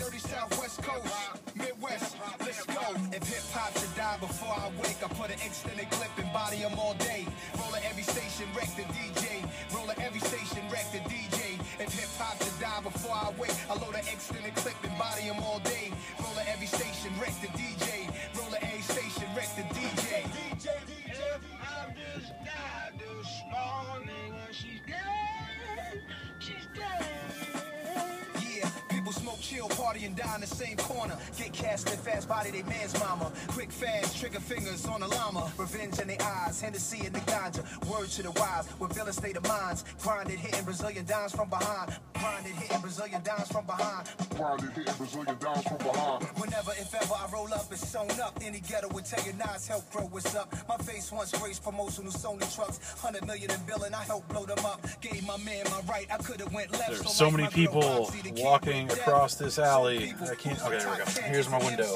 dirty Southwest Coast, Midwest, let's go. If hip-hop should die before I wake, I put an extended clip and body them all day. Roller every station, wreck the DJ. Roller every station, wreck the DJ. If hip-hop should die before I wake, I load an extended clip and body them all day. Roller every station, wreck the DJ. Roller every station, wreck the DJ. I just died this morning and she's dead. She's dead. Yeah, people smoke, chill, party, and die in the same corner. Get cast in fast body, they man's mama. Quick, fast, trigger fingers on the llama. Revenge in their eyes, Hennessy in the ganja. Word to the wise, with villain state of minds. Grinded, hitting Brazilian dimes from behind. Grinded, hitting Brazilian dimes from behind. Grinded, hitting Brazilian dimes from behind. Whenever, if ever, I roll up, it's sewn up. Any ghetto would tell you, Nas help grow what's up. My face once graced promotional Sony trucks. 100 million in billing, I helped blow them up. Gave my man my right, I could've went left. There's so many people walking across this alley. I can't. Okay, there we go. Here's my window.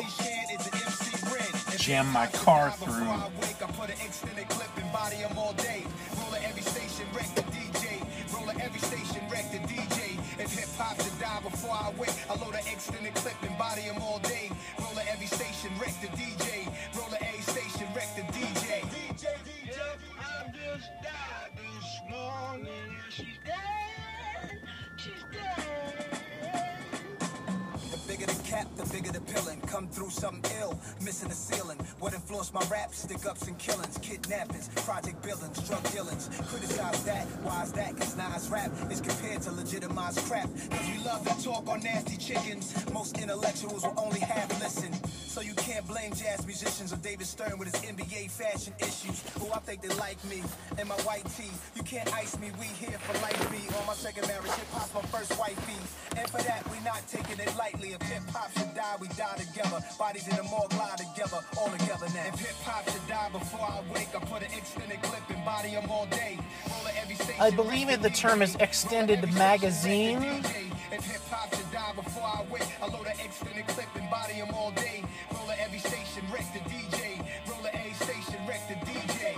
Jam my car through. I put an extended clip and body them all day. Roller every station, wreck the DJ. Roller every station, wreck the DJ. If hip hop should die before I wake, I load an extended clip and body them all day. Roller every station, wreck the DJ. Roller every station, wreck the DJ. I just died this morning and she's dead. She's dead. The bigger the cap, the bigger the pillin'. Come through something ill, missing the ceiling. What influenced my rap? Stick-ups and killings, kidnappings, project buildings, drug dealings. Criticize that, why is that? Cause Nas rap is compared to legitimized crap. Cause we love to talk on nasty chickens. Most intellectuals will only half listen. So you can't blame jazz musicians or David Stern with his NBA fashion issues. Who I think they like me and my white tee. You can't ice me, we here for life be. On my second marriage, hip-hop's my first wifey. And for that, we not taking it lightly. If hip-hop should die, we die together. Bodies in the morgue lie together, all together now. If hip-hop should die before I wake, I put an extended clip and body them all day. Every station, I believe the term is extended magazine. if hip-hop should die before I wake, I load an extended clip and body them all day. Roller every station, wreck the DJ. Roller every station, wreck the DJ.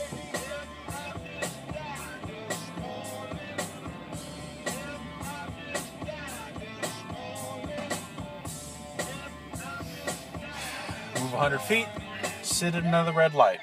Move 100 feet, sit at another red light.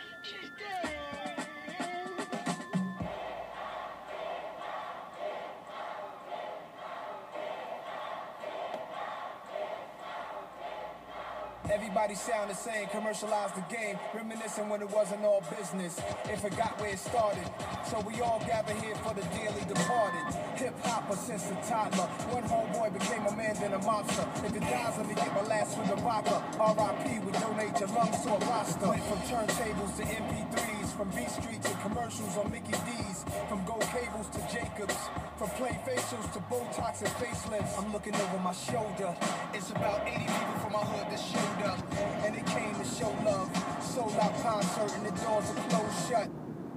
Everybody sound the same, commercialize the game, reminiscing when it wasn't all business. It forgot where it started, so we all gather here for the dearly departed. Hip-hopper since a toddler, one homeboy became a man then a monster. If it dies, let me get my last with a vodka. R.I.P. we donate your lungs to a roster. Went from turntables to MP3s, from B Streets and commercials on Mickey D's, from gold cables to Jacobs, from plain facials to Botox and facelifts. I'm looking over my shoulder. It's about 80 people from my hood that showed up, and they came to show love. Sold out concert and the doors are closed shut.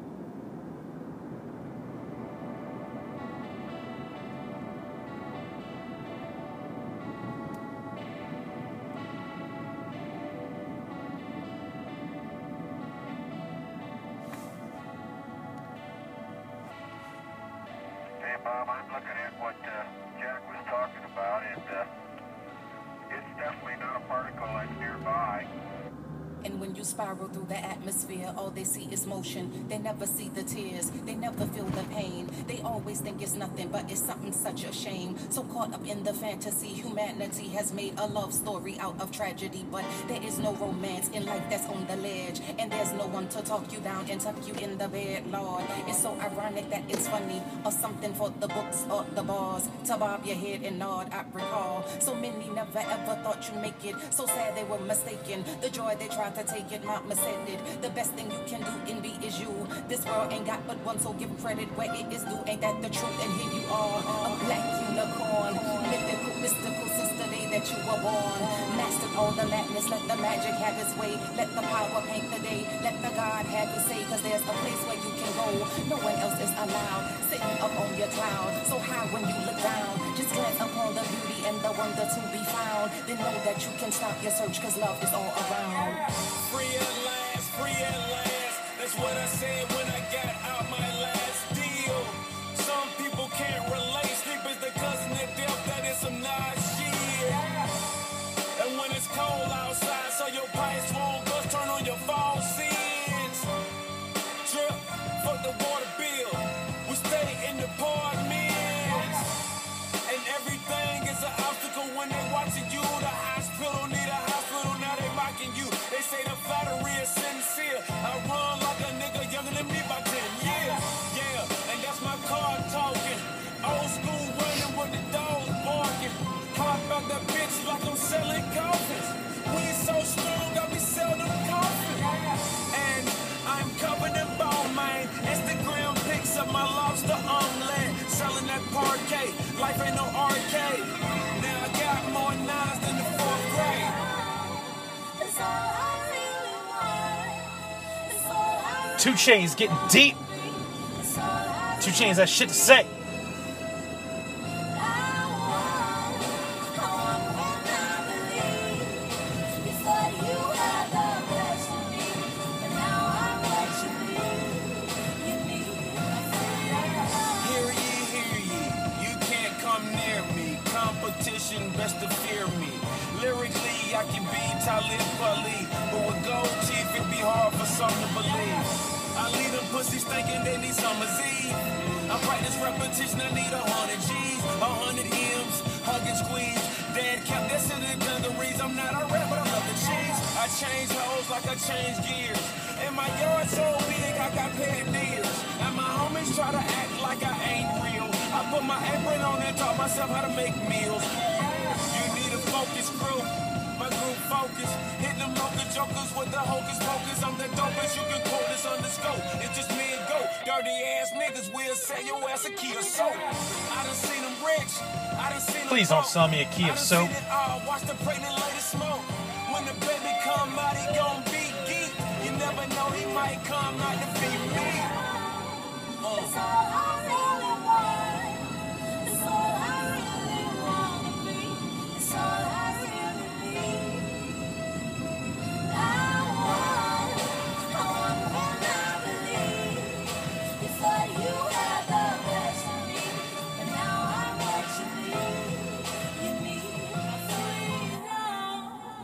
Hey Bob, I'm looking at what Jack was talking about, and it's definitely not a particle that's nearby. And when you spiral through the atmosphere, all they see is motion. They never see the tears, they never feel the pain. They always think it's nothing, but it's something such a shame. So caught up in the fantasy, humanity has made a love story out of tragedy. But there is no romance in life that's on the ledge, and there's no one to talk you down and tuck you in the bed, Lord. It's so ironic that it's funny, or something for the books or the bars. To bob your head and nod, I recall. So many never ever thought you'd make it. So sad they were mistaken. The joy they tried to take it, Mama said it. The best thing you can do in be is you. This world ain't got but one, so give credit where it is due. Ain't that the truth? And here you are, a black unicorn, mystical since the day that you were born. Mastered all the madness, let the magic have its way. Let the power paint the day, let the God have his say. Cause there's a place where you can go, no one else is allowed. Sitting up on your cloud, so high when you look down. Just glance upon the beauty and the wonder to be found. Then know that you can stop your search, cause love is all around. Free at last, free at last. That's what I said when I got out my last deal. Some people can't relate. Sleep is the cousin of death, that is some nice shit. Life ain't no arcade. Now I got more nines than the 4th grade. It's all I really want. It's all I 2 Chainz getting deep. It's all I 2 Chainz has shit to say. want. I believe you thought you had the best of me, but now I'm what you need. You need Hear ye, you can't come near me. Competition, best to fear me. Lyrically, I can be Talib Kweli, but with gold teeth, it be hard for some to believe. I leave them pussies thinking they need summer's eve. I practice repetition, I need 100 G's, 100 M's, hug and squeeze. Dad kept this in the dungarees. I'm not a rap, but I love the cheese. I change hoes like I change gears. And my yard so big, I got paid deers. And my homies try to act like I ain't real. I put my apron on and taught myself how to make meals. You need a focus crew, my group focus. Hit them local jokers with the hocus pocus. I'm the dopest, you can quote this on the scope. It's just me and go. Dirty ass niggas will sell your ass a key of soap. I done seen them rich, I done seen them Please don't broke. sell me a key I of done soap. seen it all. Watch the pregnant lady smoke. When the baby come out, he gon' be geek. You never know, he might come out to feed me. It's all I really want. It's all I really wanna be. It's all I really need. I want and I believe. You thought you had the best of me, but now I'm what you need. You need my freedom.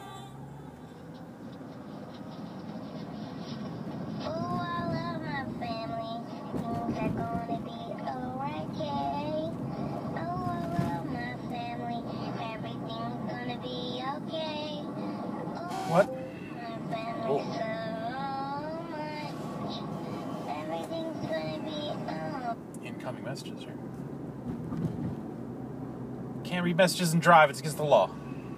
Oh, I love my family. Things are gonna be okay. Oh, I love my family. Everything's gonna be okay. Oh, What? my family Oh. so much. Everything's gonna be Incoming messages here. Can't read messages and drive. It's against the law.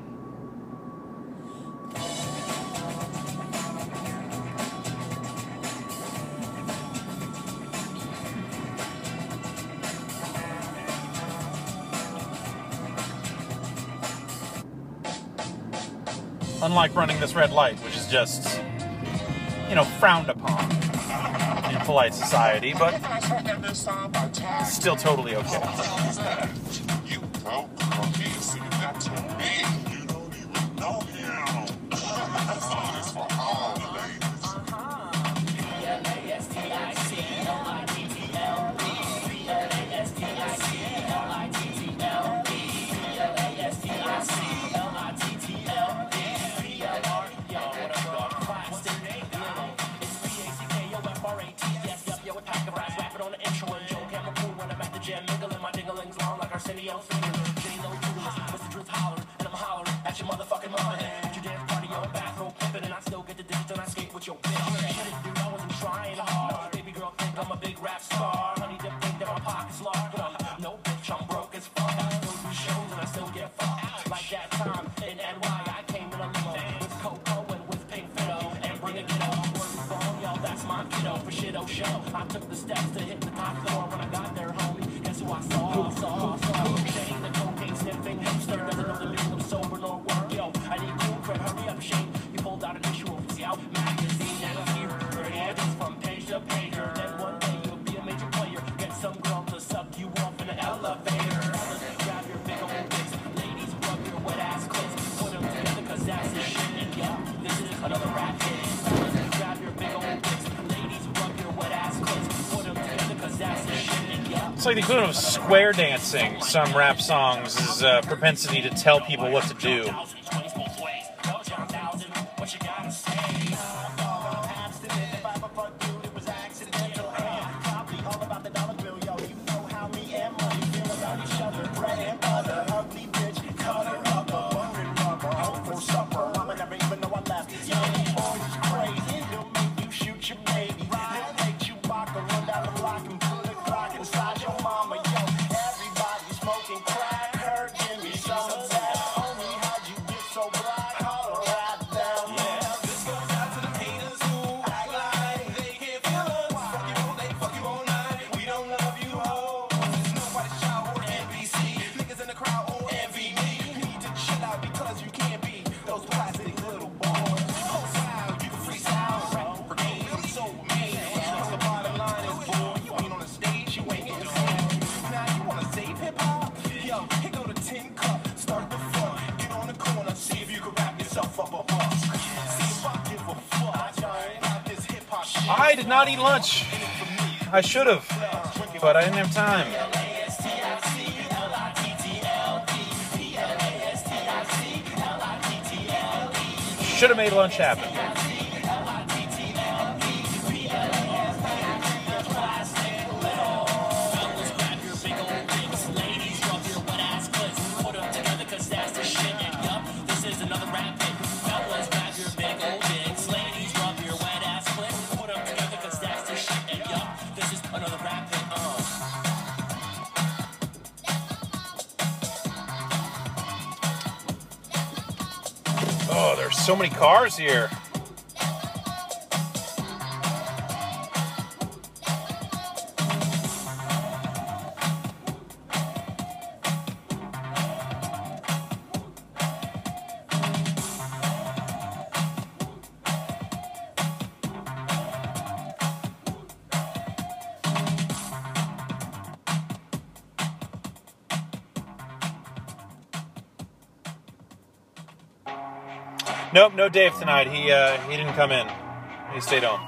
Unlike running this red light, which is just, frowned upon in polite society, but still totally okay. You don't come here singing that to me. You don't even know him. This song is for all the ladies. I took the steps to hit the top floor when I got there, homie. Guess who I saw? Shane, the cocaine sniffing hipster, doesn't know the meaning of sober nor work. Yo, I need cool crap, hurry up, Shane. You pulled out an issue of the Out magazine and here. It's from page to page. Then one day you'll be a major player. Get some girl to suck you off in an elevator. Grab your big old dicks, ladies, rub your wet ass clits. Put them together, cause that's the shit. And yeah, this is another rap hit. Grab your big old dicks, ladies, rub your wet ass clits. Put them together, cause that's the shit. And yeah. It's like the equivalent of square dancing. Some rap songs is a propensity to tell people what to do. so I did not eat lunch. I should have, but I didn't have time. Should have made lunch happen. Oh, there's so many cars here. Nope, no Dave tonight. He didn't come in. He stayed home.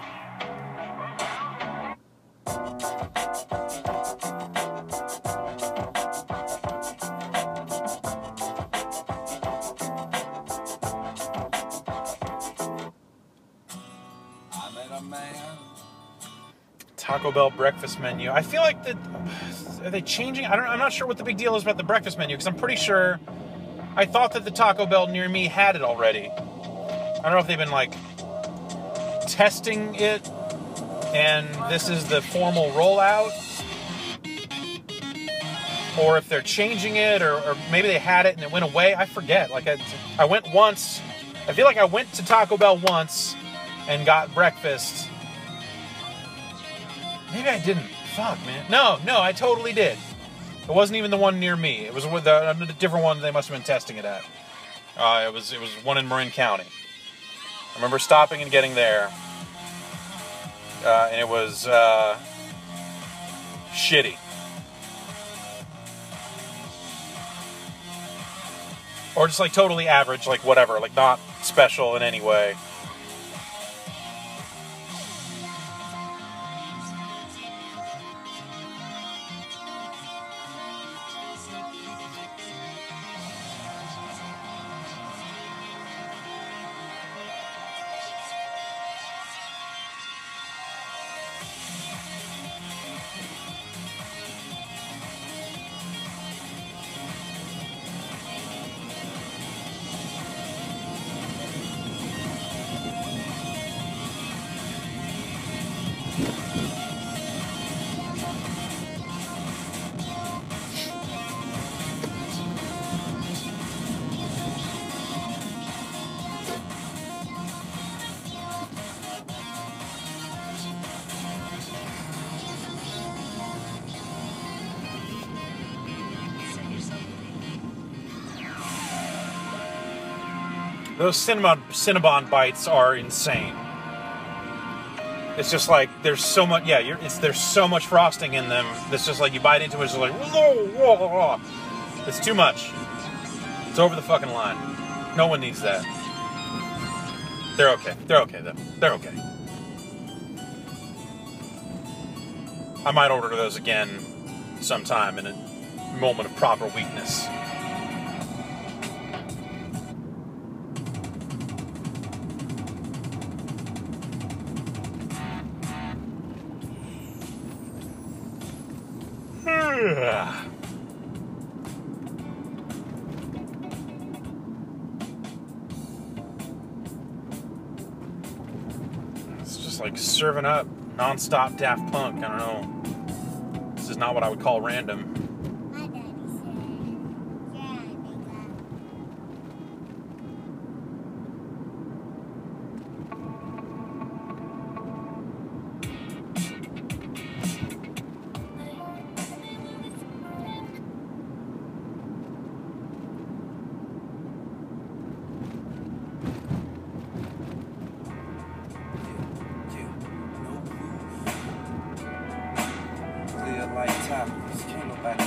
I met a man. Taco Bell breakfast menu. I feel like are they changing? I'm not sure what the big deal is about the breakfast menu, because I'm pretty sure I thought that the Taco Bell near me had it already. I don't know if they've been, like, testing it, and this is the formal rollout, or if they're changing it, or maybe they had it and it went away. I forget. Like, I went once. I feel like I went to Taco Bell once and got breakfast. Maybe I didn't. Fuck, man. No, I totally did. It wasn't even the one near me. It was a different one they must have been testing it at. It was one in Marin County. I remember stopping and getting there, and it was shitty. Or just like totally average, like whatever, like not special in any way. Those Cinnabon bites are insane. It's just like there's so much. Yeah, there's so much frosting in them. It's just like you bite into it, it's just like whoa, whoa, whoa. It's too much. It's over the fucking line. No one needs that. They're okay. They're okay though. They're okay. I might order those again sometime in a moment of proper weakness. It's just like serving up non-stop Daft Punk. I don't know. This is not what I would call random. My daddy said, yeah, nigga. Clear like towers, can't nobody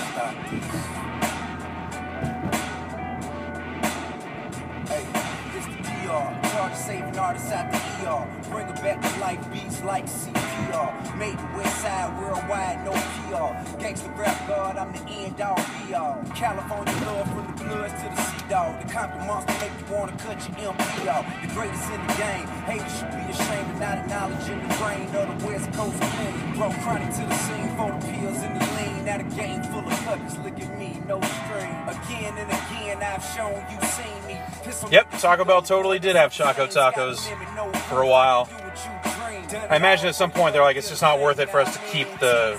artists out the ER. Bring it back to life beats like CPR. Made the West Side worldwide, no PR. Gangsta rap god, I'm the end all be all. California love from the Bloods to the Sea Dog. The Compton monster make you wanna cut your MP off. The greatest in the game. Haters should be ashamed of not acknowledging the brain of the West Coast clean. Brought chronic to the scene for the pills and the lean. Now the game full of cutters. Look at me, no string. Again and again, I've shown you seen me. Yep, Taco Bell totally did have Choco Tacos for a while. I imagine at some point they're like, it's just not worth it for us to keep the,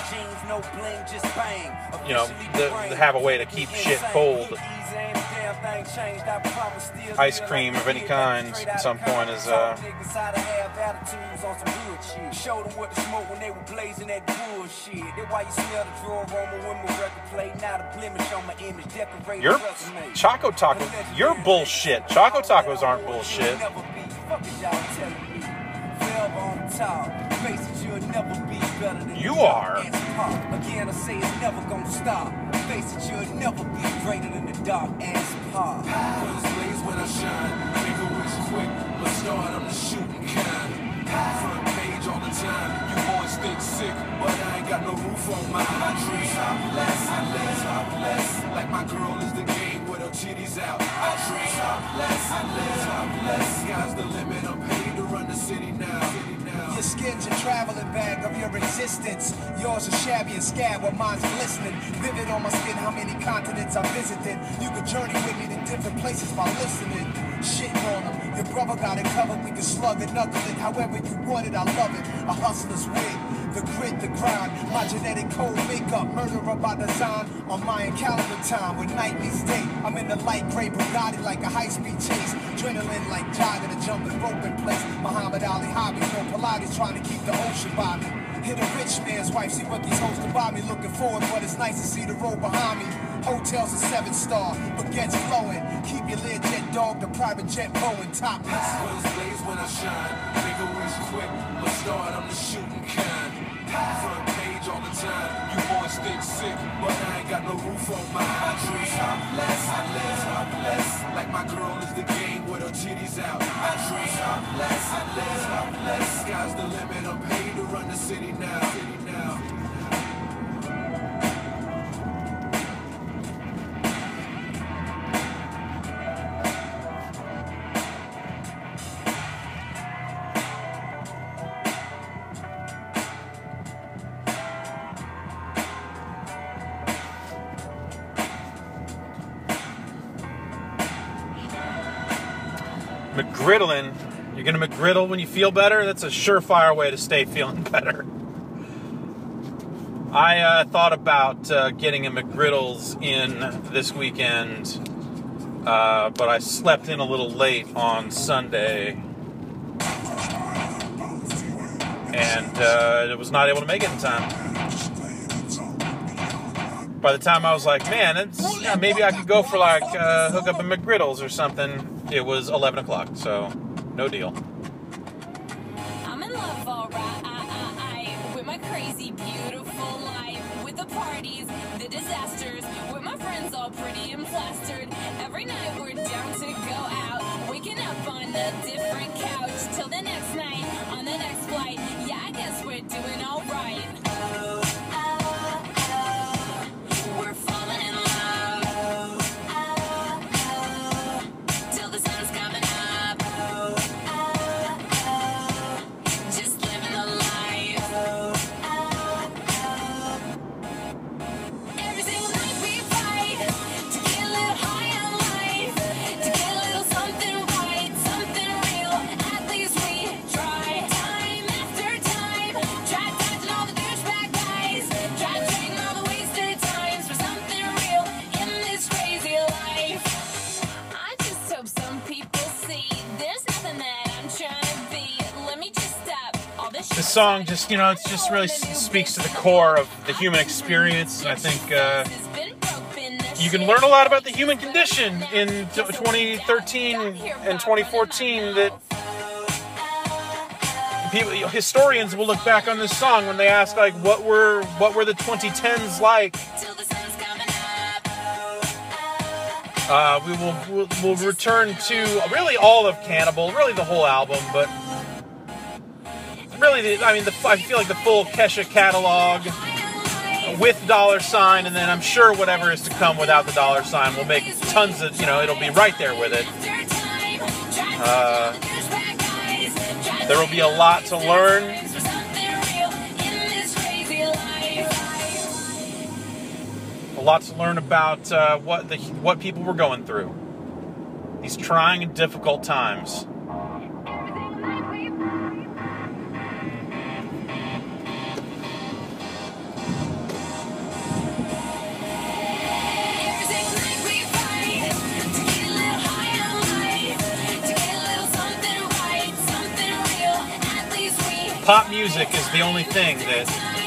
you know, have a way to keep shit cold. Ice cream of any kind at some point is Showed them what to smoke when they were blazing that bullshit. That's why you smell the draw aroma when my record play. Now the blemish on my image decorated. Your Choco Taco, you're bullshit. Choco Tacos aren't bullshit. You are. Again, I say it's never gonna stop. Face it, you'll never be greater than the dark ass pop. Guns blaze when I shine. Make a wish quick, but start, I'm the shooting kind. Front page all the time. You boys think sick, but I ain't got no roof on mine. I dream topless. Like my girl is the game with her titties out. I dream topless. Sky's the limit. I'm paid to run the city now. Your skin's a traveling bag of your existence. Yours is shabby and scab, while mine's glistening. Vivid on my skin, how many continents I visited. You can journey with me to different places by listening. Shit on them, your brother got it covered. We can slug it, knuckle it, however you want it. I love it. A hustler's wig, the grit, the grind. My genetic code makeup, murderer by design. On Mayan calendar time, when night meets day. I'm in the light gray Bugatti like a high-speed chase. Adrenaline like jogging, a jumping rope in place. Muhammad Ali hobby, no Pilates trying to keep the ocean by me. Hit a rich man's wife, see what these hoes can buy me. Looking forward, but it's nice to see the road behind me. Hotels a 7-star, baguettes flowing. Keep your Learjet dog, the private jet blowing topless. Guns blaze when I shine. Make a wish quick, but start, I'm the shooting kind. Front page all the time. You boys think sick, but I ain't got no roof on mine. I dream topless. Like my girl is the game with her titties out. I dream topless. Sky's the limit. I'm paid to run the city now. McGriddling. You're gonna McGriddle when you feel better? That's a surefire way to stay feeling better. I thought about getting a McGriddles in this weekend, but I slept in a little late on Sunday, and I was not able to make it in time. By the time I was like, man, maybe I could go for like hook up a McGriddles or something, it was 11 o'clock, so no deal. I'm in love, alright, with my crazy, beautiful life, with the parties, the disasters, with my friends all pretty and plastered. Every night we're down to go out, waking up on a different couch, till the next night, on the next flight. Yeah, I guess we're doing alright. We're falling in love. Till the sun's coming up. Just living the life. Every single night we fight to get a little high on life, to get a little something right, something real. At least we try. Time after time, try dodging all the douchebag guys, try trading all the wasted times for something real in this crazy life. I just hope some people see there's nothing that I'm trying to be. Let me just stop all this shit. This song just, it just really speaks to the core of the human experience. And I think you can learn a lot about the human condition in 2013 and 2014 that people, historians will look back on this song when they ask, like, what were the 2010s like? We'll return to really all of Cannibal, really the whole album, but really, I feel like the full Kesha catalog with $, and then I'm sure whatever is to come without the $, will make tons of, it'll be right there with it. There will be a lot to learn. A lot to learn about what people were going through. These trying and difficult times. Pop music is the only thing that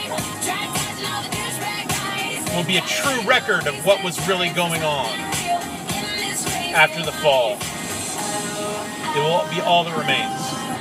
will be a true record of what was really going on after the fall. It will be all that remains.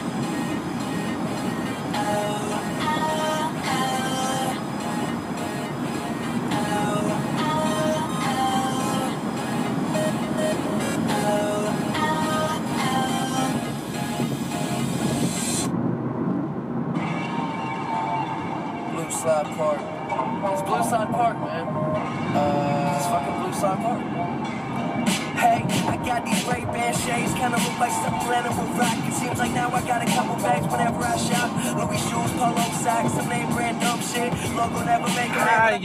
Blueside Park. It's Blueside Park, man. It's fucking Blueside Park. Hey, I got these Ray-Ban shades, kinda look like something landing with rock. It seems like now I got a couple bags whenever I shop. Louis shoes, polo socks, some name brand dumb shit. Logo never make it.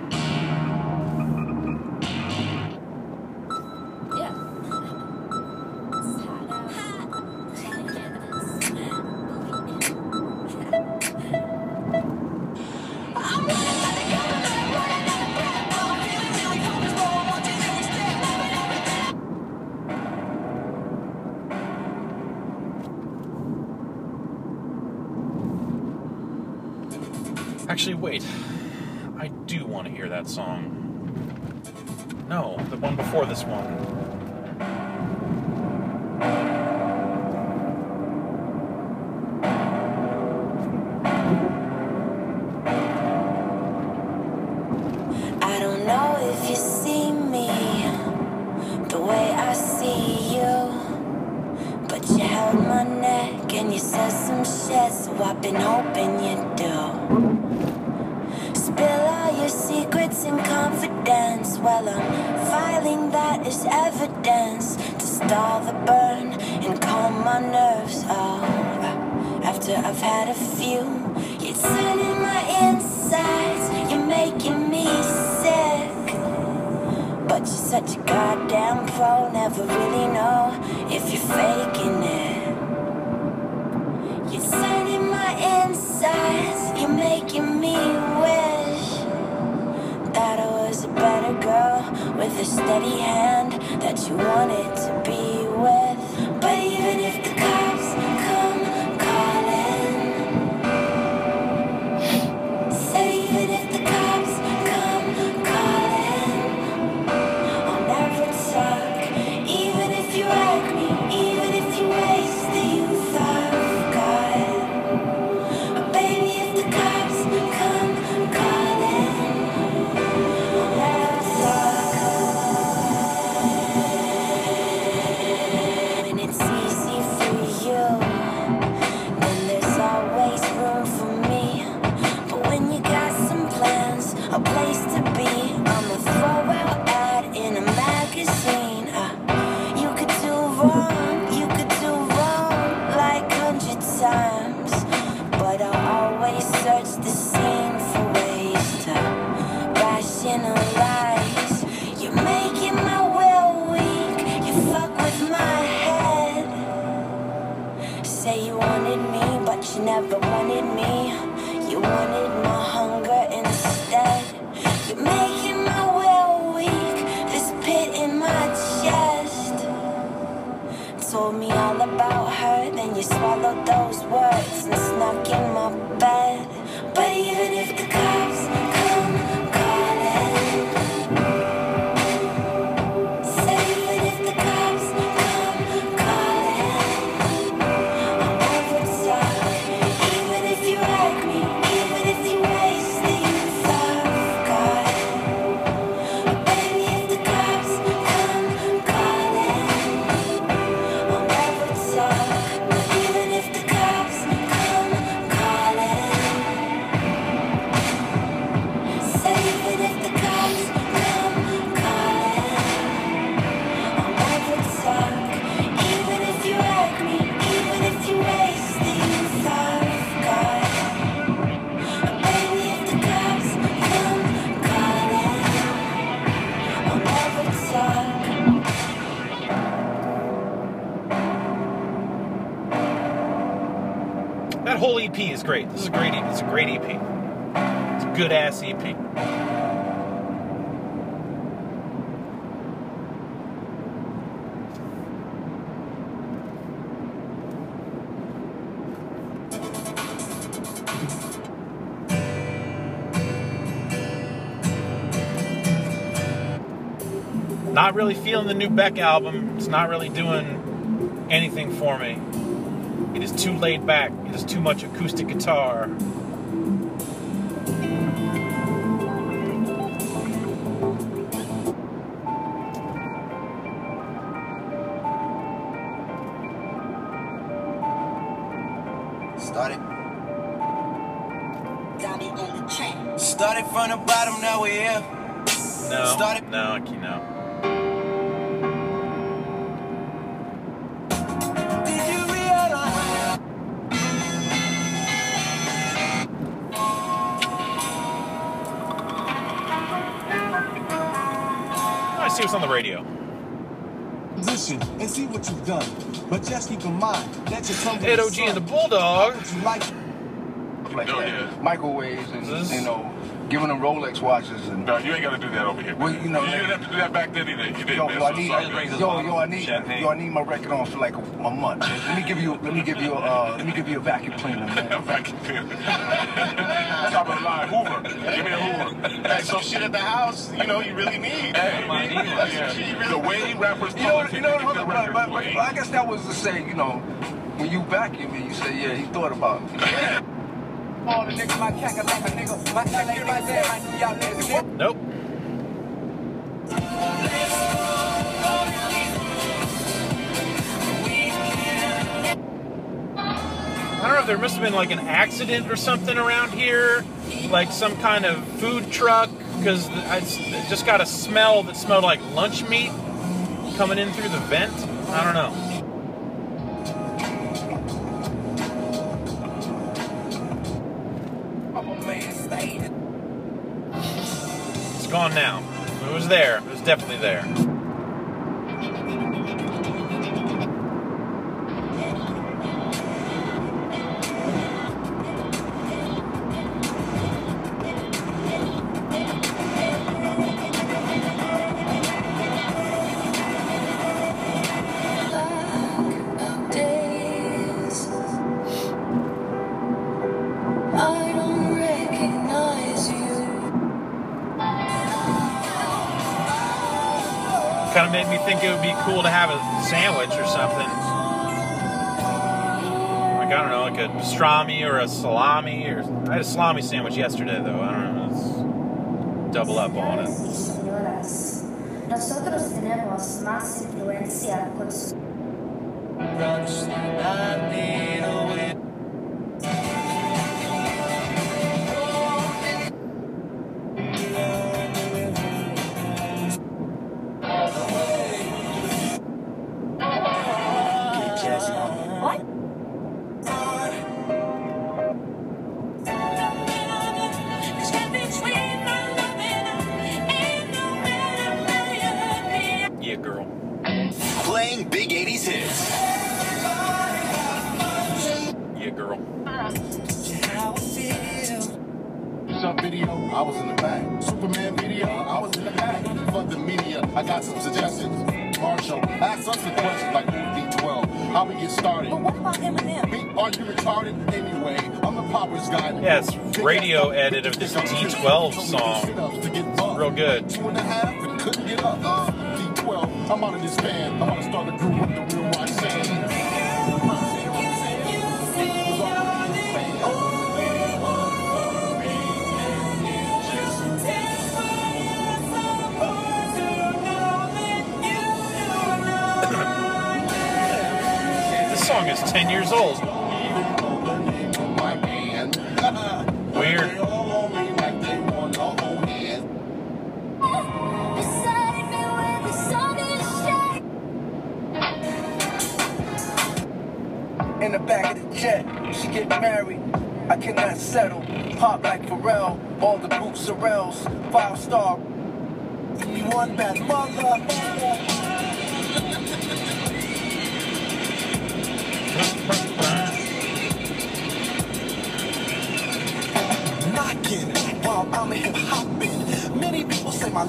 Actually, wait. I do want to hear that song. No, the one before this one. I don't know if you see me the way I see you, but you held my neck and you said some shit, so I've been hoping you do. Spill all your secrets in confidence. Well, I'm filing that as evidence to stall the burn and calm my nerves. Oh, after I've had a few, you're turning my insides, you're making me sick. But you're such a goddamn pro, never really know if you're faking it. You're turning my insides, you're making me wish that I was a better girl with a steady hand that you wanted to be with. But even if the cops come calling, say even if the cops come calling, I'll never talk. Even if you wreck me, even if you waste the youth I've got. Baby, if the cops come calling, I'll never talk. When it's easy for you, then there's always room for me. But when you got some plans, a place to be, I'm a throw-out ad in a magazine. You could do wrong like 100 times, but I'll always search the scene for ways to rationalize. You're making my will weak, you fuck with my head. Say you wanted me, but you never wanted me. You wanted my hunger instead. You're making my will weak, this pit in my chest. Told me all about her, then you swallowed those words and snuck in my bed. But even if the cops come calling, say even if the cops come calling, I'll never talk. Even if you wreck me, even if you waste the youth I've got. Baby, if the cops come That whole EP is great. This is a great EP. It's a great EP. It's a good ass E EP. Not really feeling the new Beck album. It's not really doing anything for me. It is too laid back. It is too much acoustic guitar. Started. Started from the bottom, now we're here. No, Started. no, no. Did you realize? I see what's on the radio. Position and see what you've done. But just keep in mind that you're something. Ed OG and the Bulldog. You like like that. Microwaves and, you know, giving them Rolex watches. And no, you ain't got to do that over here. Well, you know, you didn't have to do that back then either. You didn't. Yo, man. I need my record on for like a month. Let me give you a vacuum cleaner, man. A vacuum cleaner. Top of the line, Hoover. Give me a Hoover. Hey, so shit at the house, you know, you really need. Hey, the way rappers talk, but I guess that was to say, you know, when you vacuum it, you say, yeah, he thought about it. All the niggas, my cack like a nigga, my cack ain't right there, like y'all niggas. Nope. I don't know if there must have been like an accident or something around here, like some kind of food truck, because I just got a smell that smelled like lunch meat coming in through the vent. I don't know. It's gone now. It was there. It was definitely there. Kind of made me think it would be cool to have a sandwich or something. Like, I don't know, like a pastrami or a salami. Or I had a salami sandwich yesterday, though. I don't know. Let's double up on it. Señoras, nosotros tenemos más influencia con su... Yeah, girl. Playing big 80s hits. Yeah, girl. Some video, I was in the back. Superman video, I was in the back. For the media, I got some suggestions. Marshall, ask us a question like D12. How we get started? But what about Eminem? Me, are you retarded? Anyway, I'm the poppers guy. Yeah, it's radio edit of this D12 song. It's real good. 2.5 and couldn't get up. D12, I'm out of this band. I'm gonna start a group with the real rock saying. This song is 10 years old. Weird. In the back of the jet, she get married. I cannot settle. Pop like Pharrell, all the boots Sorrells. 5-star. Give me one bad mother.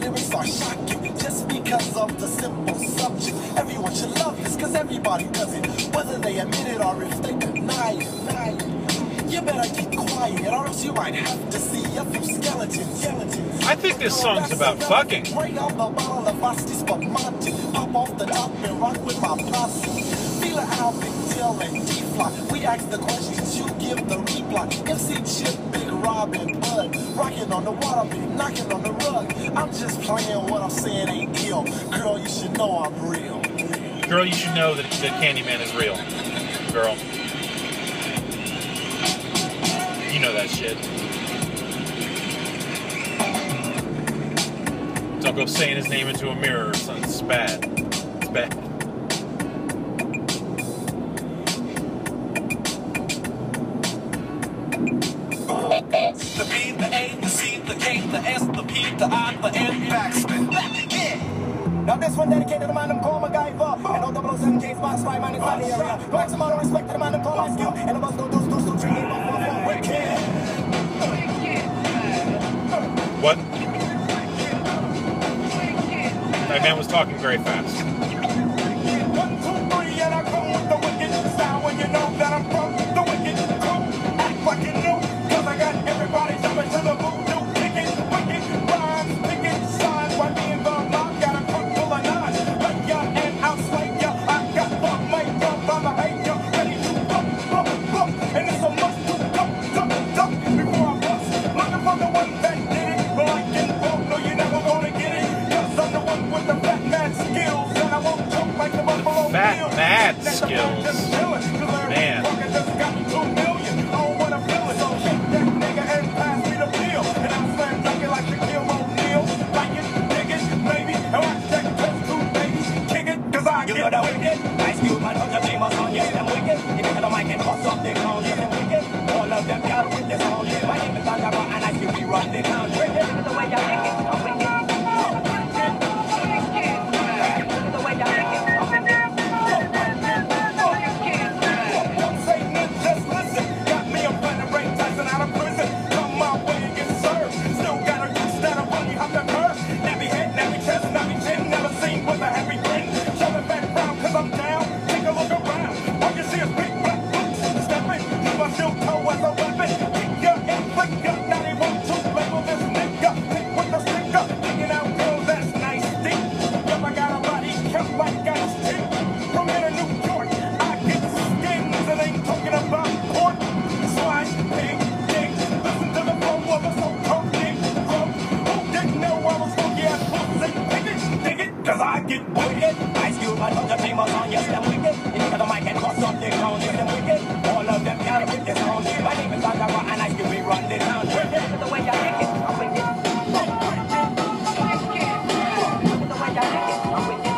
lyrics are shocking just because of the simple subject. Everyone should love this because everybody does it, whether they admit it or if they deny it. You better keep quiet or else you might have to see a few skeletons. I think this song's about fucking. Break out the bottle of Asti Spumante, pop off the top and rock with my posse. Feel how Big Tail and D-Fly. We ask the questions, you give the reply. MC Chip, Big Rob and Bud, rocking on the water, big knocking on the rug. I'm just playing, what I'm saying ain't ill. Girl, you should know I'm real. Girl, you should know that Candyman is real. Girl. You know that shit. Don't go saying his name into a mirror or something. It's bad. It's bad. The B, the A, the C, the K, the S, the P, the I, the N, backspin. Now this one dedicated to the man them call MacGyver. And all 007 James Bond spy man inside the area. Maximum respect to the man them call Ice Cube. And the bus don't do 3 8 1 4 4 wicked. What? That man was talking very fast. 1, 2, 3, and I come with the wicked style when you know that I'm from the wicked crew. Act like you know, cause I got everybody jumping to the voodoo. Picking, wicked rhymes, picking signs. While me and the mob got a trunk full of nines. Like ya and outslay ya. I got the makeup by my behavior. Ready to bump. And it's a must to dump before I bust. Looking for the one that did it. But I can vote, no, you're never gonna get it. Cause I'm the one with the fat mad skills. And I won't choke like the Buffalo Fat Bills. mad skills. Man. You know the wicked, Ice Cube, man, put your famous on, yes, I'm wicked. If you got the mic and bust up the ground, yes, I'm wicked. All of them got with the sound, yes. My name is Sandra, and Ice Cube, we run the town. Wicked, look at the way you lick it, I'm wicked. Look at the way you lick it, I'm wicked. Don't say nothing, just listen. Got me a friend of Ray Tyson out of prison. Come my way and get served. Still got a good stand up when you hop the curve. Nappy head, nappy chest, nappy chin. Never seen with a heavy grin. Shoving back round, cause I'm down. Take a look around. All you see is big black boots. Stepping, use my steel toe as a weapon. Kick your and flick your. Now they want to label this nigga. Pick with the sticker. Digging out girls, that's nice deep. Yep, I got a body kept like ice tea. From here to New York, I get skins and ain't talking about pork. Slice, pig, dig. Listen to the flow of a so-called dig. Who didn't know I was funky ass pussy? Dig it, cause I get wicked. Ice Cube, I told the famous on, yes, I'm wicked. If you got the mic and bust up the ground, yes, I'm wicked. All of them got with the sound. My name is Sandra, and Ice Cube, we run the town. Wicked, look at the way you lick it, I'm wicked. Look at the way you lick it, I'm wicked.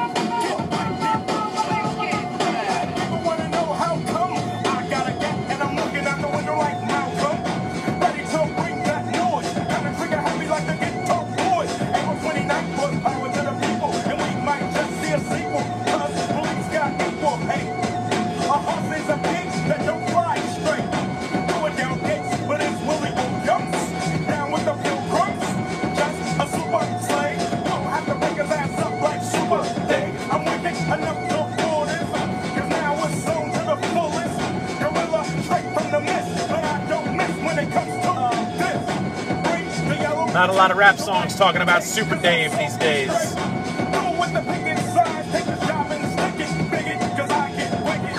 People wanna know how come I got a gap and I'm looking out the window like Malcolm. Ready to bring that noise. Got the trigger happy like the guitar boys. April 29th was power to the people, and we might just see a sequel. Cause police got equal hate. A horse is a pig that don't fly straight. Going down gates, but it's Willie Williams. Down with the Pilgrims. Just a super slave. Won't have to break his ass up like Super Dave. I'm wicked enough to afford this. Cause now it's zone to the fullest. Gorilla straight from the mist. But I don't miss when it comes to this. Bring the yellow. Not a lot of rap songs talking about Super Dave these days. Go with the picket sign, take the job and stick it, bigot, cause I get wicked.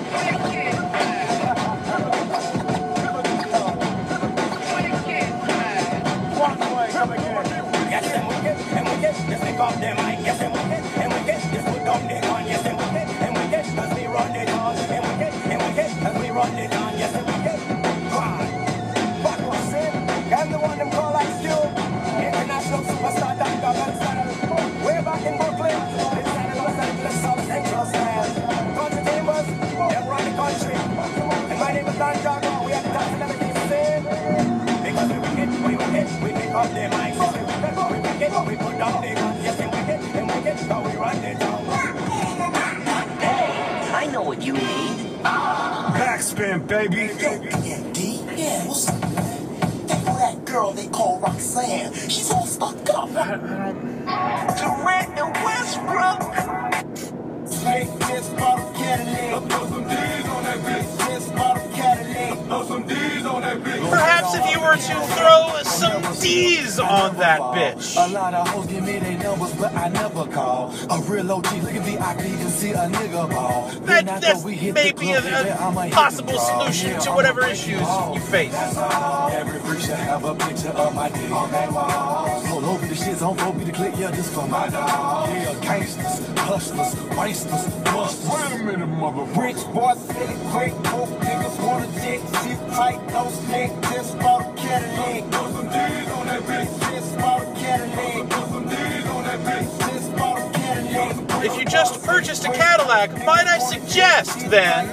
Walk away, come again. Yes, I'm wicked, just take off them mic. Yes, I'm wicked, just put on the gun. Yes, I'm wicked, cause we run it on. And wicked, cause we run it on. Yes, I'm wicked, cry. Fuck what's in, I'm the one them call Ice Cube. International superstar, Dr. Gonzalez. Way back in Brooklyn, inside of Los Angeles, South Central style. Country neighbors, them run the country. And my name is Don Jago, we are the dance and everything the same. Because we wicked, we pick up the mics. We wicked, we put up the guns. Yes, and wicked, so we run the town. Hey, I know what you need. Backspin, baby. Yeah, D. Yeah, what's up, man? Think all that girl girl they call Roxanne. She's all stuck up. Durant and Westbrook. Snake, this bottle Cadillac. Throw some D's on that bitch. This bottle Cadillac. Throw some D's on that bitch. Perhaps if you were to throw some D's on that bitch. A lot of hoes give me their numbers, but I never call. A real OG, look at the IP, you can see a nigga ball. That's maybe a possible solution to whatever issues you face. Every freak should have a picture of my dick on that wall. Hold over the shits on 4B to click, yeah, this for my dog. Yeah, gangsters, hustlers, wasters, busters. Wait a minute, motherfucker. Rich boys, silly, quick, broke niggas wanna dick, sit tight, no stick, this bottle Cadillac. Throw some D's on that bitch. This bottle Cadillac. Throw some D's on that bitch. This bottle Cadillac. If you just purchased a Cadillac, might I suggest then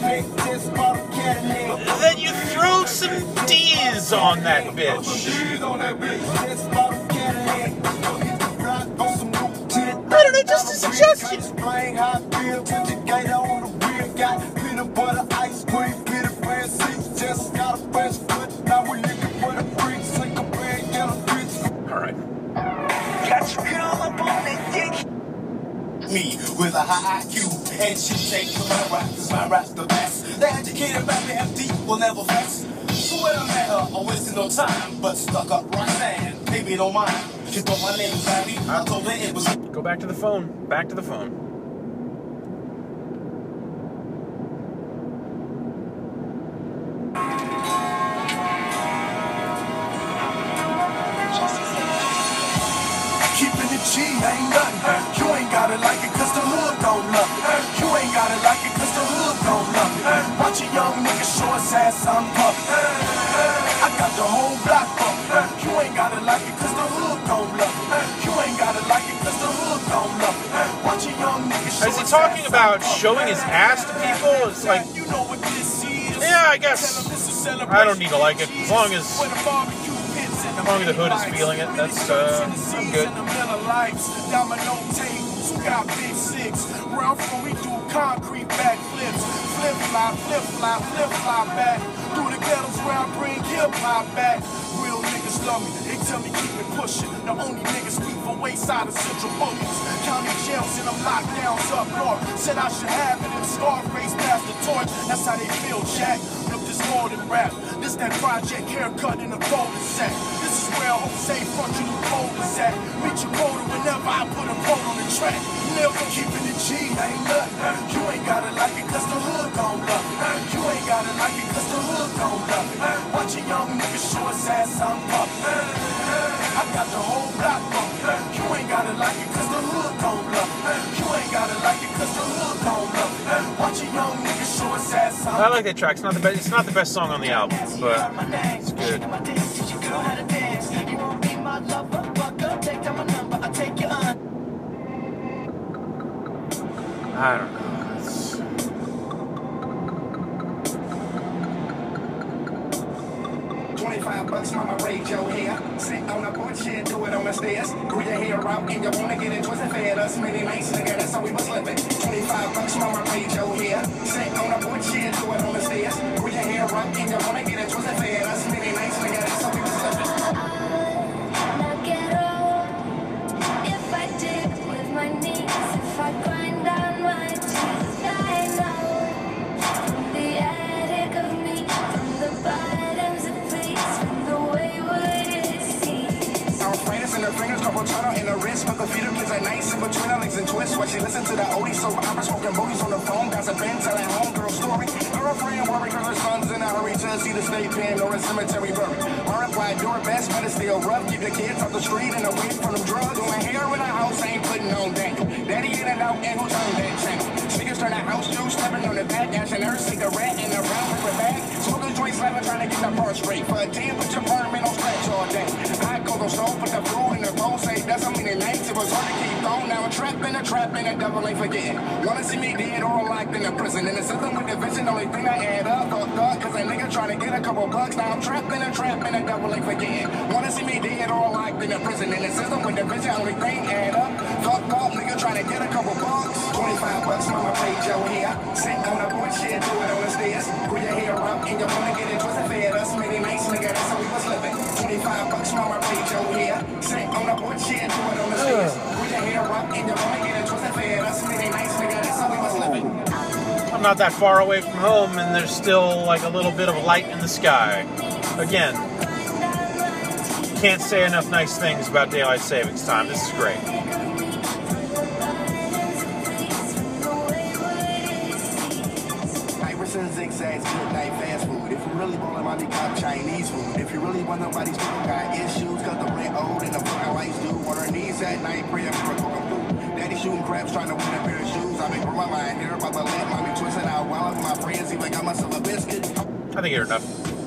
that you throw some D's on that bitch? I don't know, just a suggestion. Alright. Got your girl up on that dick. Me with a high IQ and she shake my rap, cause my rap's the best. The educated rapper MD will never vex. So when I met her, I wasted no time, but stuck up Roxanne, baby don't mind. She thought my name was Abby, I told her it was. Go back to the phone. Back to the phone. Keeping it G ain't nothing. You ain't gotta like it cause the hood don't love it. You ain't gotta like it cause the hood don't love it. Watch a young nigga show his ass on puppet. I got the whole block bumping. You ain't gotta like it cause the hood don't love it. You ain't gotta like it cause the hood don't love it. Watch a young nigga show his ass. Is he talking about showing his ass to people? It's like, yeah, I guess I don't need to like it as long as the hood is feeling it. That's I'm good. Domino tables, who got big six. Where I'm from, we do concrete backflips. Flip fly, flip fly, flip fly back. Through the ghettos where I bring hip hop back. Real niggas love me, they tell me keep it pushing. The only niggas speak for wayside of central bookings. County jails and them lockdowns up north. Said I should have it if Scarface passed the torch. That's how they feel, Jack. Look, this more than rap. This that project haircut in a golden set. This is where Jose functional cold is at. Reach your quota whenever I put a quote on the track. Never keeping it G, ain't nothing. You ain't gotta like it cause the hood gon' love it. You ain't gotta like it cause the hood gon' love it. Watch a young nigga show his ass on puppet. I got the whole block bumping. You ain't gotta like it cause the hood gon' love it. You ain't gotta like it cause the hood gon' love it. Watch a young nigga show his ass on. I like that track. It's not the best song on the album, but it's good. I don't know. It's... $25, mama, raise your hair. Sit on a porch and do it on the stairs. Grew your hair out and you wanna get it twisted. Fed us many nights, nigga, that's how we was living. $25, mama, raise your hair. Sit on a porch and do it on the stairs. Grew your hair out and you wanna get it twisted. Fed us many nights, nigga, that's how we was living. Not get old if I dig with my knees, if I grind down my teeth. I know from the attic of me, from the bottoms of please, from the wayward it seems. Our friends and her fingers, couple tunnel in her wrist, but the feet of kids are nice in between her legs and twists. While she listen to the oldies, so I'm smoking booties on the phone, gossiping, telling homegirl story. Her friend worried cause her son's in a hurry to see the state pen or a cemetery buried. Her reply, do her best, but it's still rough. Keep the kids off the street and away from them drugs. Doing hair in the house, ain't putting on Daniel. Daddy in and out, and who turned that channel? Sneakers turn the house to, stepping on the back, ashing her cigarette in the round paper bag. Smoking joint slapping, trying to get the bar straight. For a 10, put your permit on scratch all day. I go to stove, put the food in the bowl, say that's how many nights it was hard to keep going. Now a trap in a double ain't forgetting. Wanna see me dead or locked in a prison? In the system with the vision, only thing I add up, fucked up, cause a nigga trying to get a couple bucks. Now I'm trapped in a double ain't forgetting. Wanna see me dead or locked in a prison? In the system with the vision, only thing add up, fucked up, nigga trying to get a couple bucks. $25, mama, paid your hair. Sit on the porch, shit, do it on the stairs. Grew your hair up and you wanna get it twisted. Fed us many nights, nigga, that's how we was living. $25, I'm not that far away from home, and there's still like a little bit of light in the sky. Again, can't say enough nice things about daylight savings time. This is great. Zigzags, good night, fast food. If you really want money, cop Chinese food. If you really want nobody's people got issues, cause the rent old and the fucking lights do. On her knees at night, praying for a come through. Daddy shooting craps, trying to win a pair of shoes. I've been growing my mind here about the let mommy twisting out while my friends even got myself a biscuit. I think you're enough.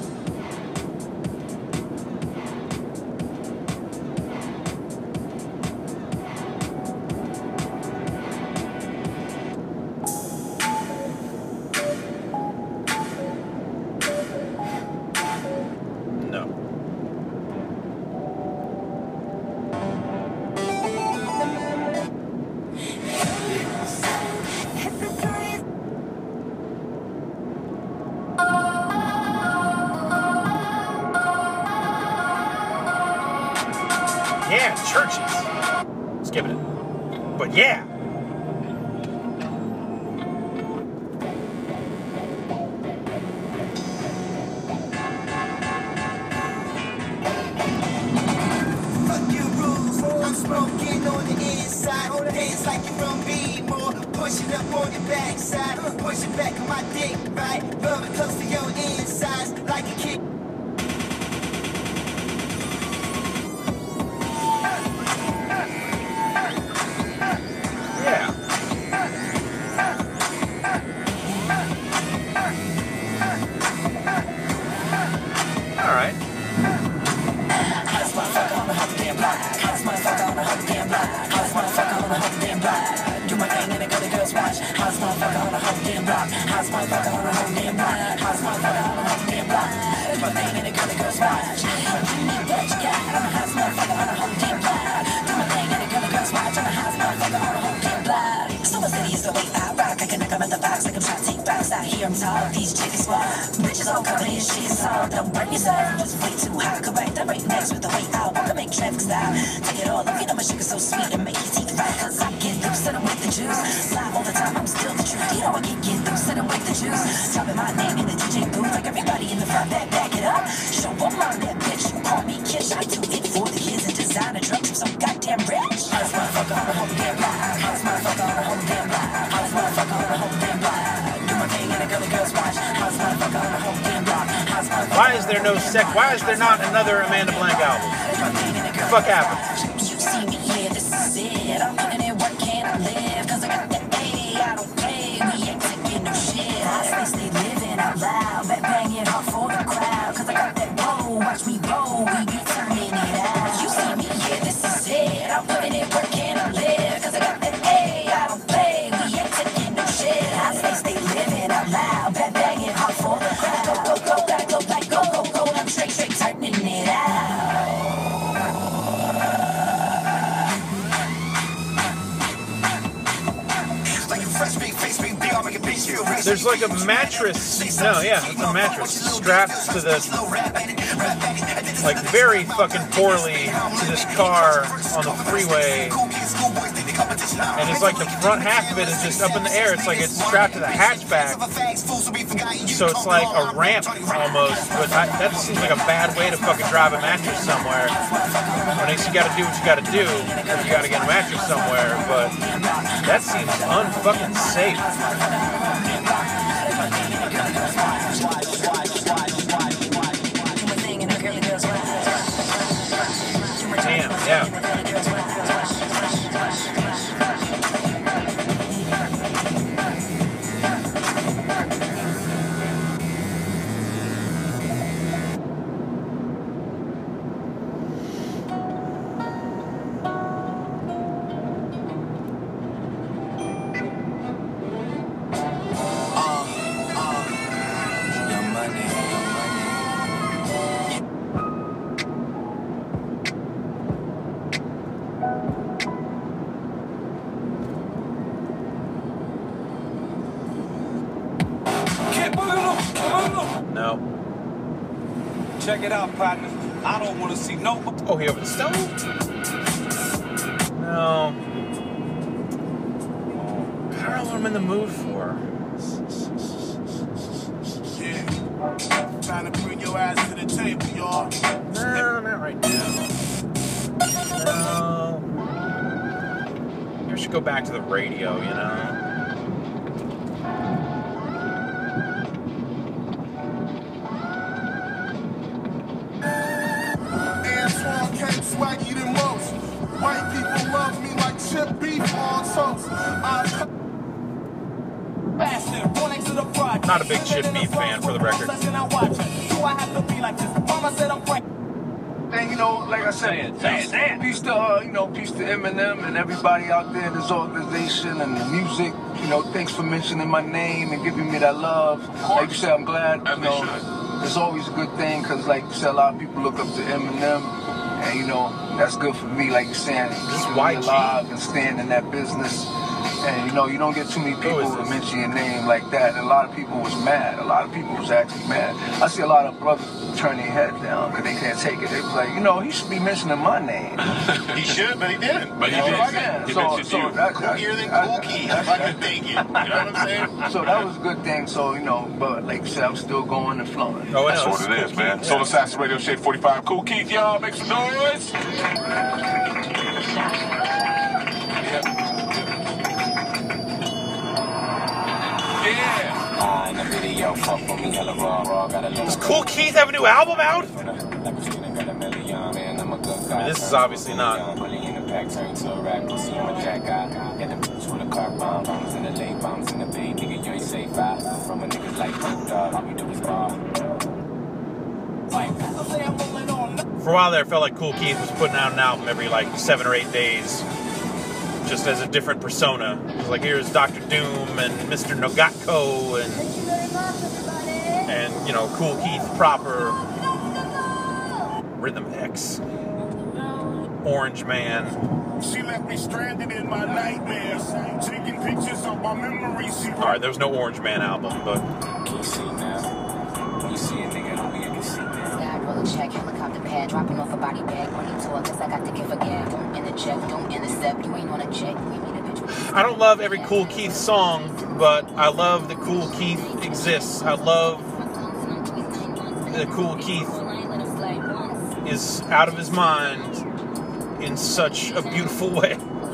Yeah, churches. Skipping it. But yeah. Fuck your rules. I'm smoking on the inside. Dance like you're from B-more. Push it up on your backside. Push it back on my dick, right? Rub it close to your insides like a kid. I'm tired of these chickens swap. Bitches all covered in shit, so don't burn yourself. Just way too high, correct. I'm right next with the way I wanna make traffic stop. Take it all, look at my sugar so sweet and make your teeth right. Cause I get loose and I'm with the juice. Live all the time, I'm still the truth. You know I can get loose and I'm with the juice. Dropping my name in the DJ booth like everybody in the front back it up. Show up on that bitch, you call me Kish. I do it for the kids and designer drugs. I'm so goddamn rich. Hottest motherfucker on the whole damn block. Hottest motherfucker on the whole damn block. Hottest motherfucker on the whole damn block. Why is there no Why is there not another Amanda Blank album? What the fuck happened? You see me here, this is it. I'm putting in work, can't I live? Cause I got that A, I don't play. We ain't taking no shit. I stay living out loud. Back banging hard for the crowd. Cause I got that roll, watch me roll. We be turning it out. You see me here, this is it. I'm putting in work, can't I live? Cause I got that A, I don't play. We ain't taking no shit. I stay living out loud. Back banging hard for the crowd. Go, go, go, back, go, back, go, go, go. I'm straight turning it out. There's like a mattress. No, yeah, it's a mattress strapped to the, like very fucking poorly to this car on the freeway. And it's like the front half of it is just up in the air. It's like it's strapped to the hatchback. So it's like a ramp almost. But that seems like a bad way to fucking drive a mattress somewhere. I guess you gotta do what you gotta do if you gotta get a mattress somewhere. But that seems unfucking safe. Damn, yeah. No. Check it out, partner. I don't want to see no. Oh, he over the stove? No. know what I'm in the mood for. Yeah. Trying to bring your ass to the table, y'all. No, not right now. No. Maybe we should go back to the radio, you know? Antoine came swaggy than most. White people love me like chip beef on toast. Not a big Chip Beef fan, for the record. And you know, like I said, peace to peace to Eminem and everybody out there in this organization and the music. You know, thanks for mentioning my name and giving me that love. Like you said, I'm glad. You know, it's always a good thing because, like you said, a lot of people look up to Eminem, and you know, that's good for me. Like you're saying, keeping me alive and staying in that business. And you know, you don't get too many people to mention your name like that. And a lot of people was mad. A lot of people was actually mad. I see a lot of brothers turn their head down because they can't take it. They was like, you know, he should be mentioning my name. He should, but he didn't. But he You know, mentioned you. Cookier than Cool Keith, if I could take it. You know what I'm saying? So that was a good thing. So, you know, but like you said, I'm still going and flowing. Oh, that's what it is, man. Soul Assassin Radio Shade 45. Cool Keith, y'all. Make some noise. Does Cool Keith have a new album out? I mean, this is obviously not. For a while there, it felt like Cool Keith was putting out an album every like 7 or 8 days, just as a different persona. It was like, here's Dr. Doom and Mr. Nogatko and you know, Cool Keith proper, Rhythm X, Orange Man. She left me stranded in my nightmares, taking pictures of my memories. All right, there was no Orange Man album, but. Check, helicopter pad, dropping off a body bag, money talk, guess I got to give a gag. Don't interject, don't intercept, you ain't on a check, we meet a bitch. I don't love every Cool Keith song, but I love that Cool Keith exists. I love that Cool Keith is out of his mind in such a beautiful way.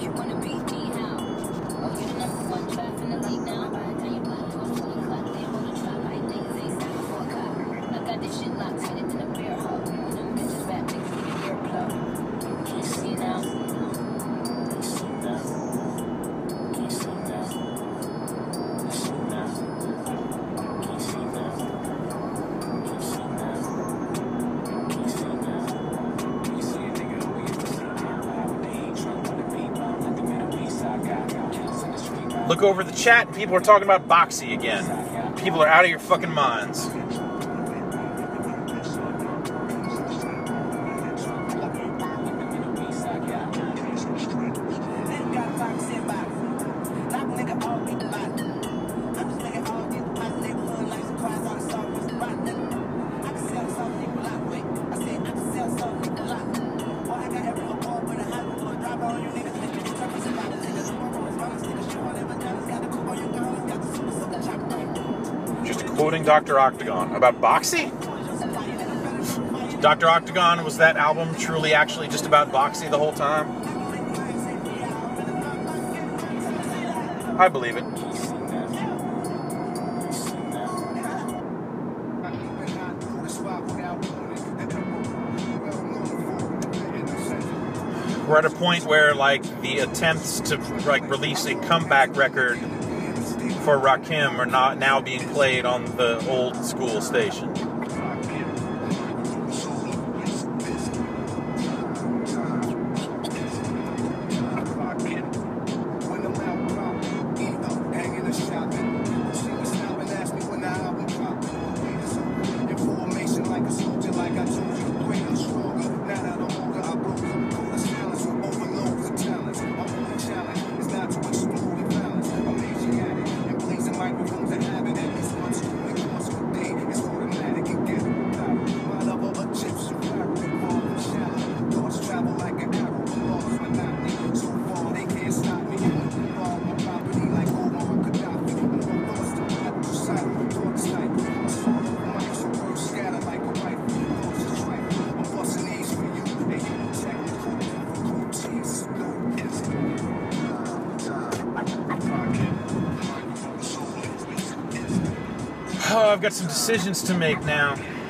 Look over the chat, and people are talking about Boxy again. People are out of your fucking minds. Quoting Dr. Octagon about Boxy? Dr. Octagon, was that album truly actually just about Boxy the whole time? I believe it. We're at a point where, like, the attempts to, like, release a comeback record for Rakim are not now being played on the old school station. Oh, I've got some decisions to make now.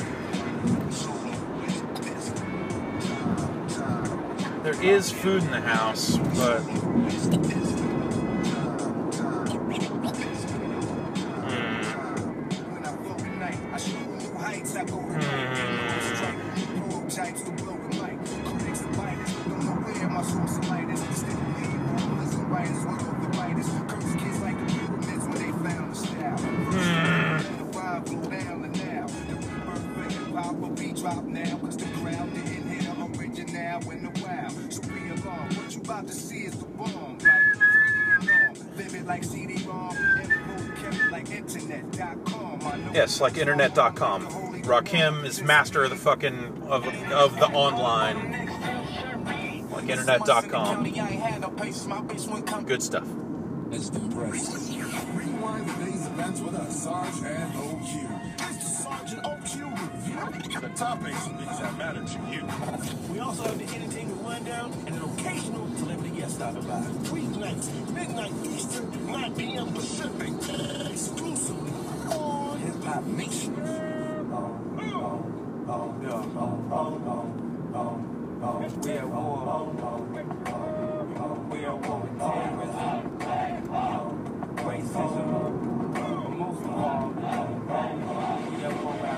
There is food in the house, but yes, like internet.com. Rakim is master of the fucking of the online. Like internet.com. Good stuff. Let's embrace. Rewind the day's events with us, Sarge and OQ. It's the Sergeant OQ review. The topics that matter to you. We also have the entertainment rundown and an occasional celebrity guest stopping by. Weeknights, midnight Eastern, 9 p.m. Pacific. Exclusively on Hip Hop Nation. We are war. We are war with terrorism, racism, but most of all, we are war with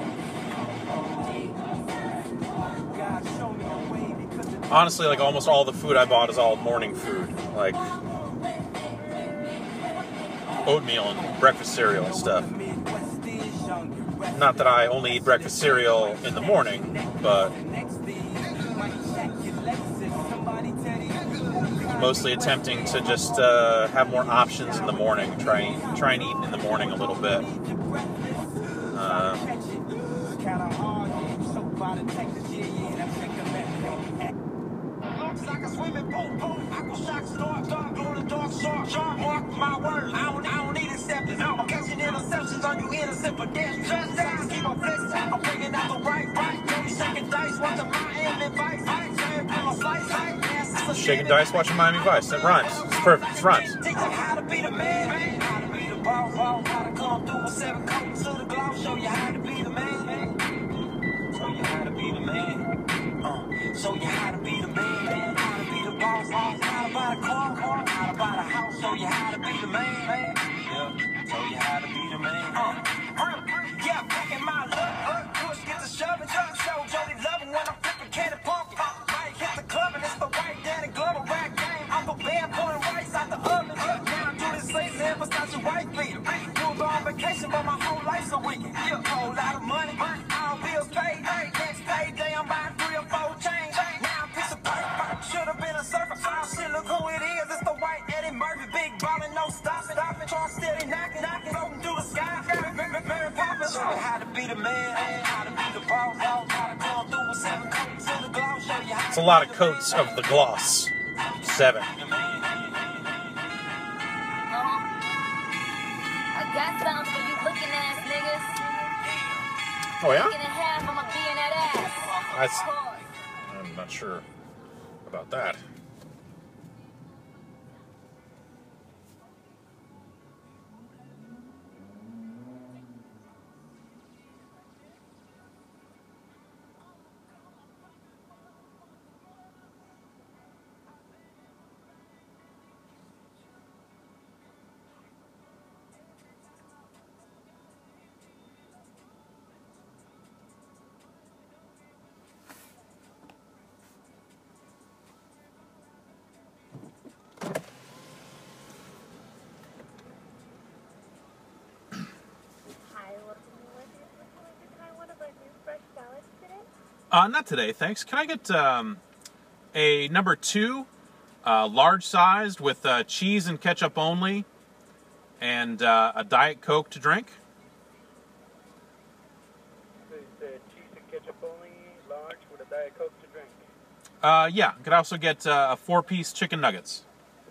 God, show me the way because Honestly, like almost all the food I bought is all morning food, like oatmeal and breakfast cereal and stuff. Not that I only eat breakfast cereal in the morning, but mostly attempting to just have more options in the morning. Try and eat in the morning a little bit. Looks like a swimming pool, aqua shock storm, dark glow the dark shark, mark my word, I don't need acceptance, I'm catching interceptions on you innocent pedestrians, keep on flexing, I'm bringing out the right, dirty shaking dice, watching Miami Vice, Shaking dice, watching Miami Vice. That rhymes. It's perfect. It rhymes. Teach them how to be the man, how to be the boss, how to come through with 7 coats to the gloves, show you how to be the man, show you how to be the man, show you how to be the man, how to be the boss, how to buy a car, how to buy a house, show you how to be the man, yeah, show you how to be the man, yeah, packing my luck, push, get the shoving, show Jody loving when I'm flipping candy pump, right, hit the club and it's the white Danny Glover rap game, I'm the bad pouring rice out the oven, now I do this lace and emphasize your white beater, you'll go on vacation but my whole life's a weekend, yeah, whole lot of money, all bills paid, next payday I'm buying 3 or 4 chains, now I'm piece of paper, should've been a surfer, oh shit, look who it is, it's the white Eddie Murphy, big ballin', no stopping, charge steady knocking, floating through the sky, Mary Poppins, show you how to be the man, how to be the boss, how to come through with 7 coats in the gloss, show you how It's a lot of coats of the gloss. 7. I got something for you looking ass niggas. Oh yeah? Taking in half, I'ma be in that ass. I'm not sure about that. Not today, thanks. Can I get a number 2, large sized with cheese and ketchup only, and a Diet Coke to drink? Cheese and ketchup only, large with a Diet Coke to drink. Yeah. Could also get a 4-piece chicken nuggets.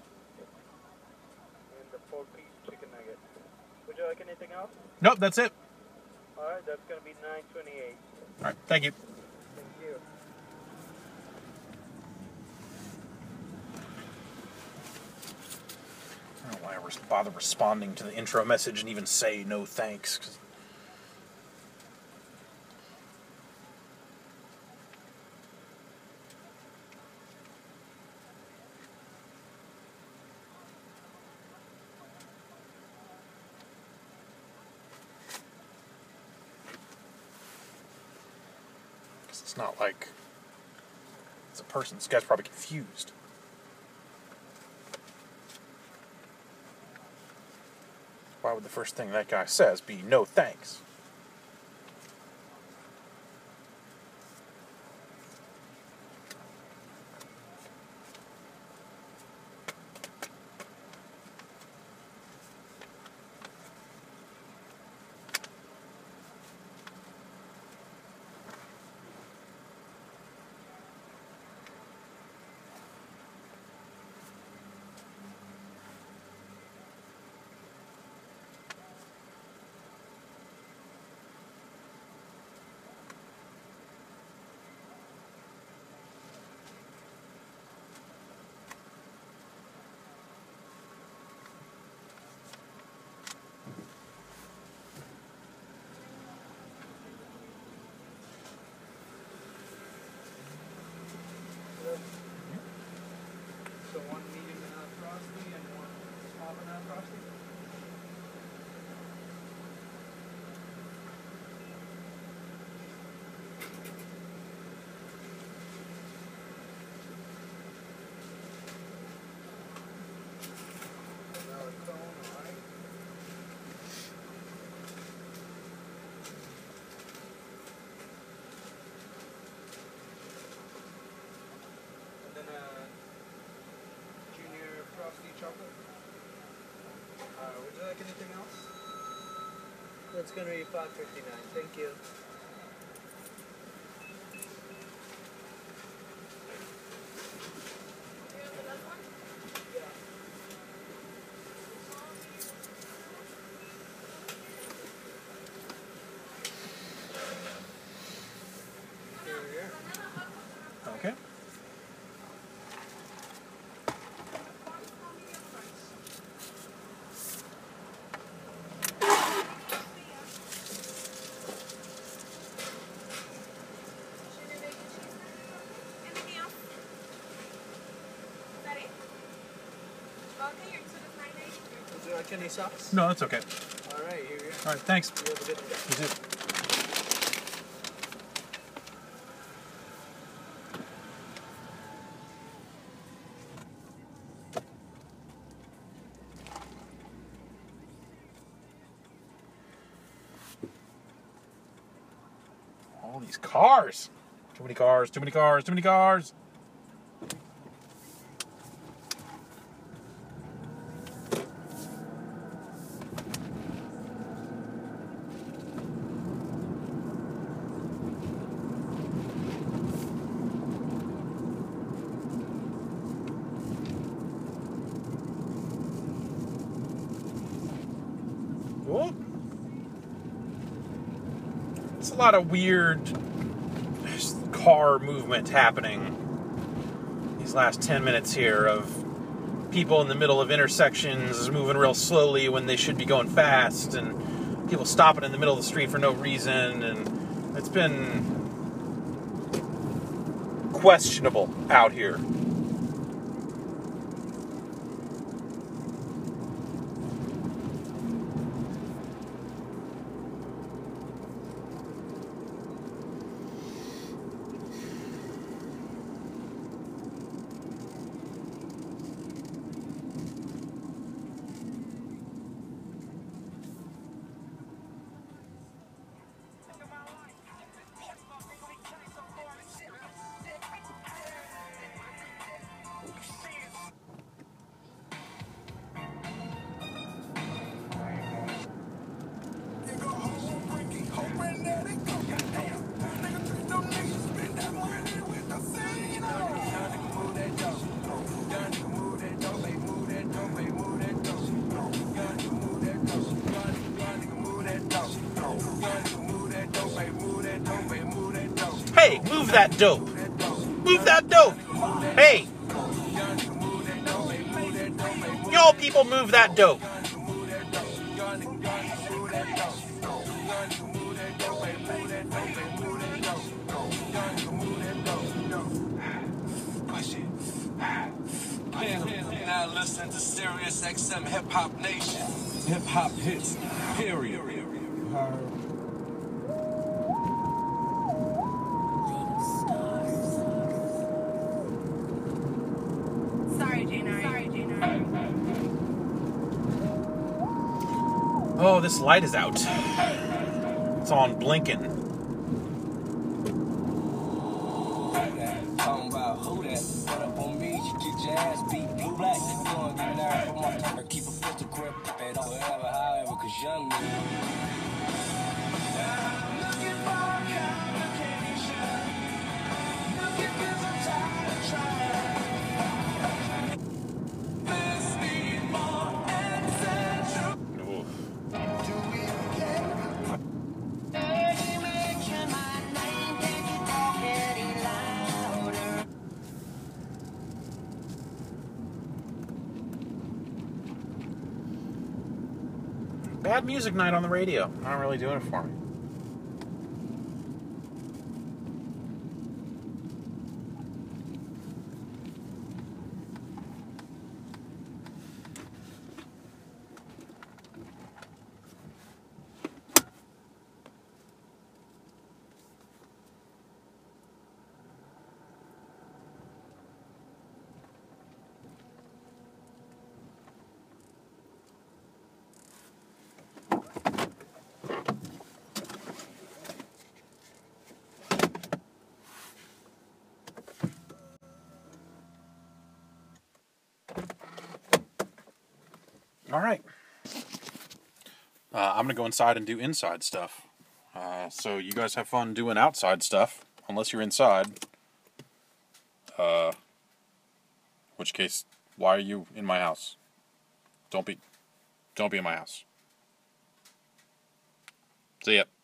And the 4-piece chicken nugget. Would you like anything else? Nope, that's it. Alright, that's going to be $9.28. All right, thank you. Thank you. I don't know why I bother responding to the intro message and even say no thanks. 'Cause this. It's not like it's a person. This guy's probably confused. Why would the first thing that guy says be no thanks? So one medium and a frosty and one small banana frosty? Vanilla cone, alright. And then junior frosty chocolate. Would you like anything else? That's gonna be $5.59. Thank you. Okay. Would you like any sauce? No, that's okay. Alright, here we are. All right, thanks. You have a good day. You too. All these cars. Too many cars, too many cars, too many cars. Cool. It's a lot of weird car movement happening these last 10 minutes here of people in the middle of intersections moving real slowly when they should be going fast, and people stopping in the middle of the street for no reason, and it's been questionable out here. Hey, move that dope. Move that dope. Hey. Y'all people move that dope. Now listen to Sirius XM Hip Hop Nation. Hip hop hits, period. Oh, this light is out. It's on blinking. Talking about who that? Put up on me, you get your ass beat blue black. You gonna get nerve from my turn. Keep a pistol grip, it up wherever, however, cause young nigga. Bad music night on the radio. Not really doing it for me. All right. I'm going to go inside and do inside stuff. So you guys have fun doing outside stuff, unless you're inside. In which case, why are you in my house? Don't be in my house. See ya.